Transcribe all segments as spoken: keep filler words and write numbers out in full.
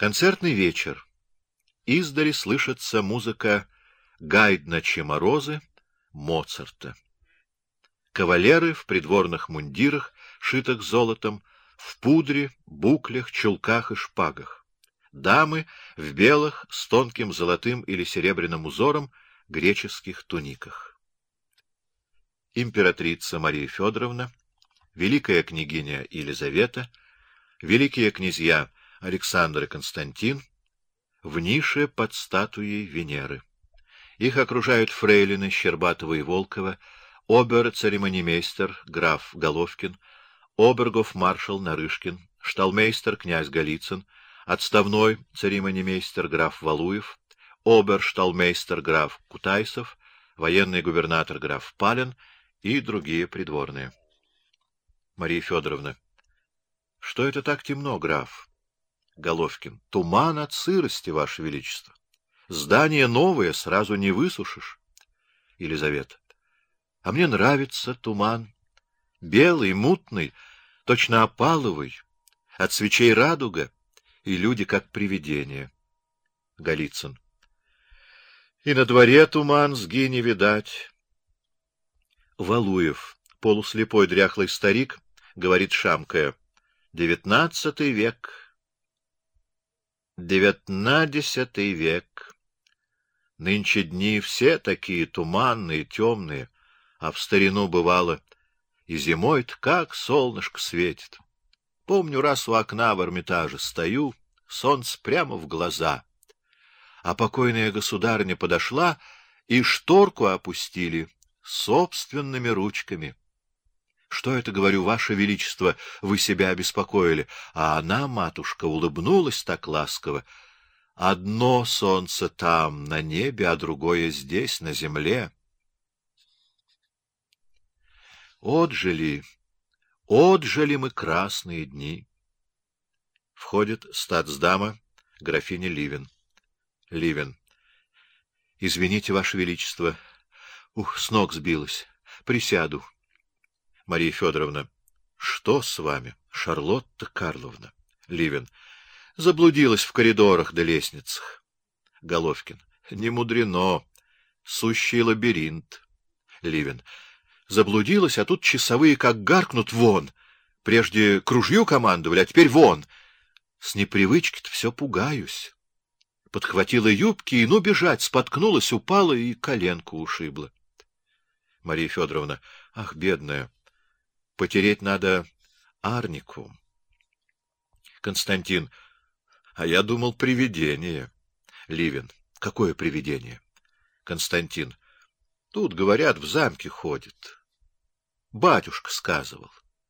Концертный вечер. Издали слышится музыка Гайдна Чеморозы, Моцарта. Кавалеры в придворных мундирах, шитых золотом, в пудре, буклях, чулках и шпагах. Дамы в белых с тонким золотым или серебряным узором греческих туниках. Императрица Мария Федоровна, великая княгиня Елизавета, великие князья Александр и Константин в нише под статуей Венеры. Их окружают фрейлины Щербатова и Волкова, обер-церемонимейстер граф Головкин, обергоф-маршал Нарышкин, шталмейстер князь Голицын, отставной церемонимейстер граф Валуев, обер-шталмейстер граф Кутайсов, военный губернатор граф Палин и другие придворные. Мария Федоровна. Что это так темно, граф? Головкин. Туман от сырости, ваше величество. Здание новое, сразу не высушишь. Елизавета. А мне нравится туман. Белый, мутный, точно опаловый, от свечей радуга, и люди как привидения. Голицын. И на дворе туман, сги не видать. Валуев, полуслепой дряхлый старик, говорит шамкая. Девятнадцатый век. Девятнадцатый век. Нынче дни все такие туманные, темные, а в старину бывало, и зимой-то как солнышко светит. Помню, раз у окна в Эрмитаже стою, солнце прямо в глаза, а покойная государыня подошла и шторку опустили собственными ручками. Что это, говорю, ваше величество, вы себя обеспокоили? А она, матушка, улыбнулась так ласково. Одно солнце там, на небе, а другое здесь, на земле. Отжили, отжили мы красные дни. Входит статсдама, графиня Ливен. Ливен. Извините, ваше величество. Ух, с ног сбилась. Присяду. Мария Федоровна. Что с вами, Шарлотта Карловна? Ливен. Заблудилась в коридорах да лестницах. Головкин. Не мудрено. Сущий лабиринт. Ливен. Заблудилась, а тут часовые как гаркнут вон. Прежде к ружью командовали, а теперь вон. С непривычки-то все пугаюсь. Подхватила юбки и, ну, бежать, споткнулась, упала и коленку ушибла. Мария Федоровна. Ах, бедная. Потереть надо арнику. Константин. А я думал, привидение. Ливен. Какое привидение? Константин. Тут, говорят, в замке ходит. Батюшка сказывал.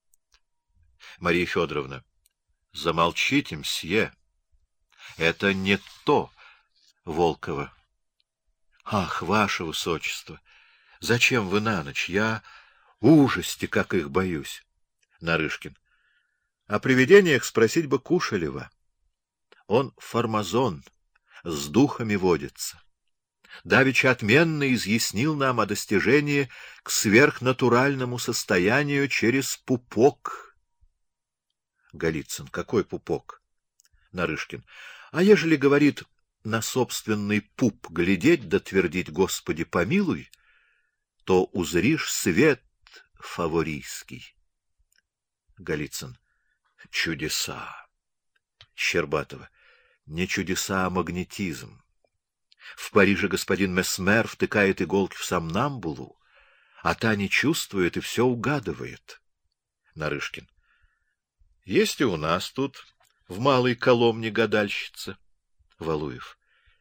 Мария Федоровна. Замолчите, мсье. Это не то, Волкова. Ах, ваше высочество, зачем вы на ночь? Я ужасти, как их боюсь. Нарышкин. О привидениях спросить бы Кушелева. Он фармазон, с духами водится. Давеча отменно изъяснил нам о достижении к сверхнатуральному состоянию через пупок. Голицын. Какой пупок? Нарышкин. А ежели, говорит, на собственный пуп глядеть да твердить «Господи, помилуй», то узришь свет фаворийский. Голицын. Чудеса. Щербатова. Не чудеса, а магнетизм. В Париже господин Месмер втыкает иголки в сомнамбулу, а та не чувствует и все угадывает. Нарышкин. Есть и у нас тут в Малой Коломне гадальщица. Валуев.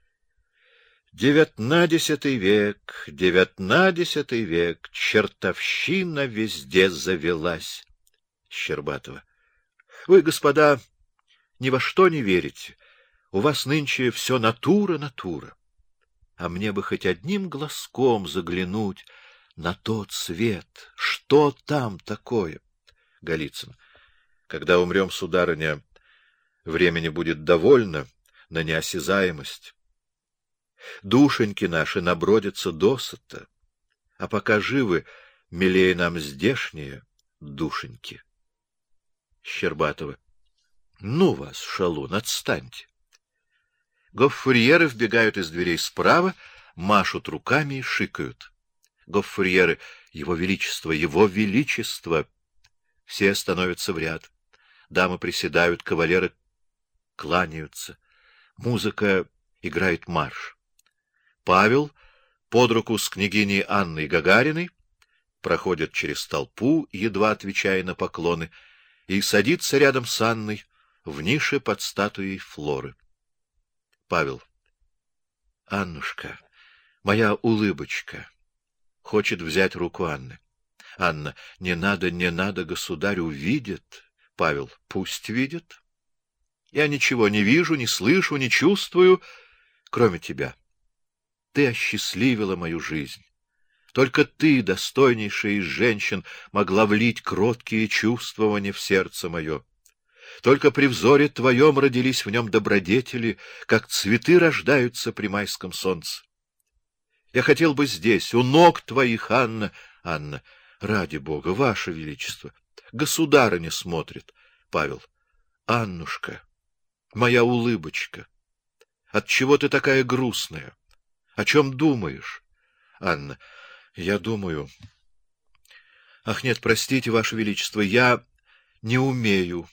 Девятнадцатый век, девятнадцатый век, чертовщина везде завелась. Щербатова. Вы, господа, ни во что не верите. У вас нынче все натура, натура. А мне бы хоть одним глазком заглянуть на тот свет. Что там такое? Голицын. Когда умрем, сударыня, времени будет довольно на неосязаемость. Душеньки наши набродятся досыта, а пока живы, милее нам здешние душеньки. Щербатова. Ну вас, шалун, отстаньте. Гоффурьеры вбегают из дверей справа, машут руками и шикают. Гоффурьеры: «Его Величество! Его Величество!» Все становятся в ряд. Дамы приседают, кавалеры кланяются. Музыка играет марш. Павел под руку с княгиней Анной Гагариной проходит через толпу, едва отвечая на поклоны, и садится рядом с Анной в нише под статуей Флоры. Павел: «Аннушка, моя улыбочка», хочет взять руку Анны. Анна: «Не надо, не надо, государь увидит». Павел: «Пусть видит. Я ничего не вижу, не слышу, не чувствую, кроме тебя. Ты осчастливила мою жизнь. Только ты, достойнейшая из женщин, могла влить кроткие чувствования в сердце мое. Только при взоре твоем родились в нем добродетели, как цветы рождаются при майском солнце. Я хотел бы здесь, у ног твоих, Анна». Анна: «Ради Бога, ваше величество, государыня смотрит». Павел: «Аннушка, моя улыбочка, отчего ты такая грустная? О чем думаешь?» Анна: «Я думаю... Ах, нет, простите, ваше величество, я не умею.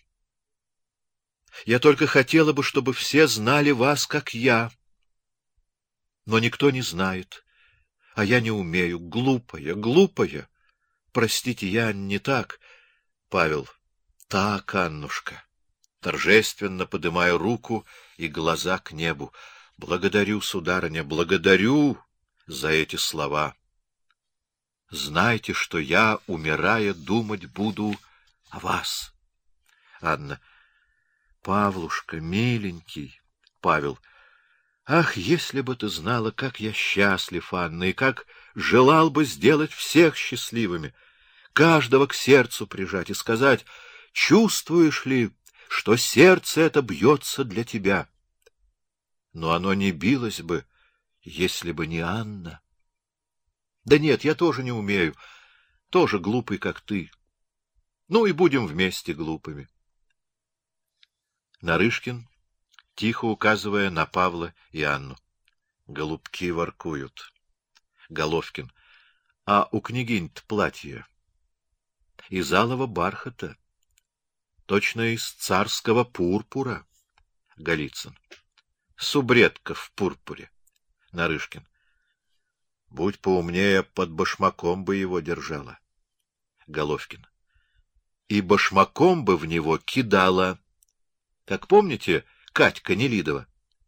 Я только хотела бы, чтобы все знали вас, как я. Но никто не знает, а я не умею. Глупая, глупая. Простите, я не так». Павел: «Так, Аннушка», торжественно подымая руку и глаза к небу. «Благодарю, сударыня, благодарю за эти слова. Знайте, что я, умирая, думать буду о вас». Анна: «Павлушка, миленький». Павел: «Ах, если бы ты знала, как я счастлив, Анна, и как желал бы сделать всех счастливыми, каждого к сердцу прижать и сказать: чувствуешь ли, что сердце это бьется для тебя? Но оно не билось бы, если бы не Анна. Да нет, я тоже не умею, тоже глупый, как ты. Ну и будем вместе глупыми». Нарышкин, тихо указывая на Павла и Анну: «Голубки воркуют». Головкин: «А у княгинь-то платье из алого бархата, точно из царского пурпура». Голицын: «Субредка в пурпуре». Нарышкин: «Будь поумнее, под башмаком бы его держала». Головкин: «И башмаком бы в него кидала, как помните, Катька Нелидова».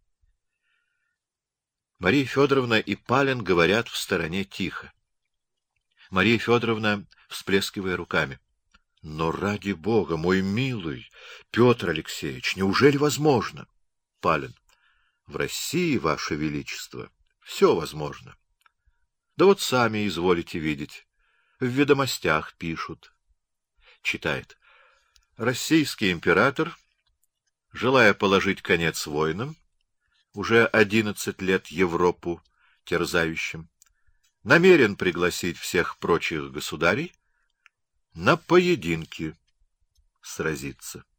Мария Федоровна и Палин говорят в стороне тихо. Мария Федоровна, всплескивая руками: «Но ради Бога, мой милый Петр Алексеевич, неужели возможно?» Палин: «В России, ваше величество, все возможно. Да вот сами изволите видеть, в ведомостях пишут». Читает: «Российский император, желая положить конец войнам, уже одиннадцать лет Европу терзающим, намерен пригласить всех прочих государей на поединки сразиться».